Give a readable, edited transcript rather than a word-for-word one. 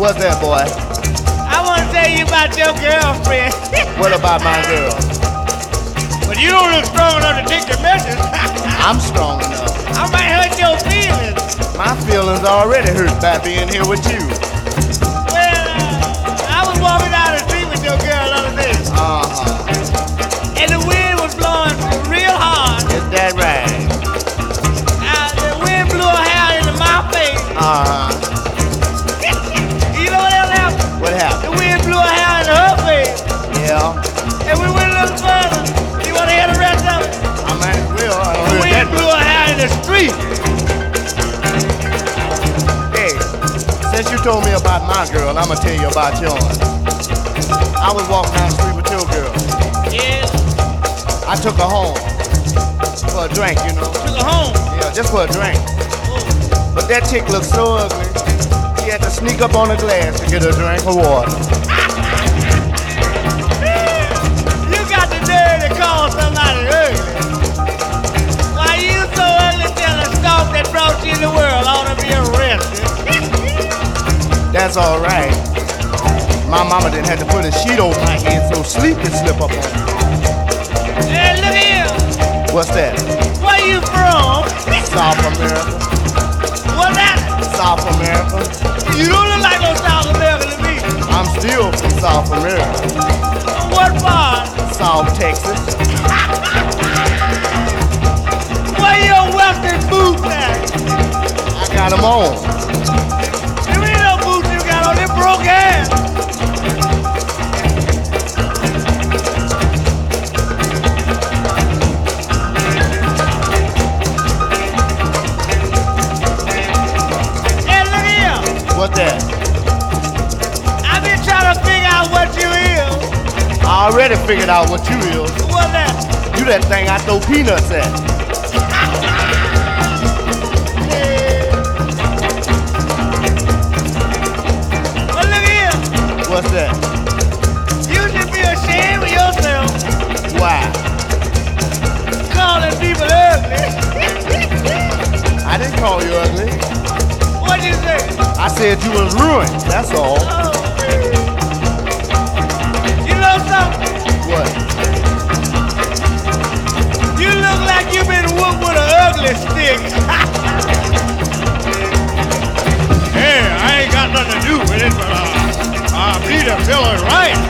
What's that, boy? I want to tell you about your girlfriend. What about my girl? But you don't look strong enough to take the message. I'm strong enough. I might hurt your feelings. My feelings already hurt by being here with you. Well, I was walking down the street with your girl the other day. And the wind was blowing real hard. Is that right? The wind blew her hair into my face. You know what else happened? What happened? The wind blew her hair into her face. Yeah. And we went a little further. You want to hear the rest of it? I might as well. I don't The hear wind that blew her hair in the street. Hey, since you told me about my girl, I'm gonna tell you about yours. I was walking down the street with your girl. Yeah. I took her home for a drink, you know. Took her home. Yeah, just for a drink. But that chick looked so ugly, she had to sneak up on the glass to get a drink of water. You got the nerve to call somebody ugly. Why you so ugly till the stalk that brought you in the world ought to be arrested? That's all right. My mama didn't have to put a sheet over my head so sleep could slip up on me. Hey, look here. What's that? Where you from? South America. What's that? South America. You don't look like no South American to me. I'm still from South America. What part? South Texas. Where your Western boots at? I got them on. There ain't no boots you got on. They broke ass. What's that? I've been trying to figure out what you is. I already figured out what you is. What's that? You that thing I throw peanuts at. Well, look here. What's that? You should be ashamed of yourself. Why? Calling people ugly. I didn't call you ugly. What'd you say? I said you was ruined, that's all. Oh, you know something? What? You look like you've been whooped with an ugly stick. Hey, I ain't got nothing to do with it, but I believe the fellow's right.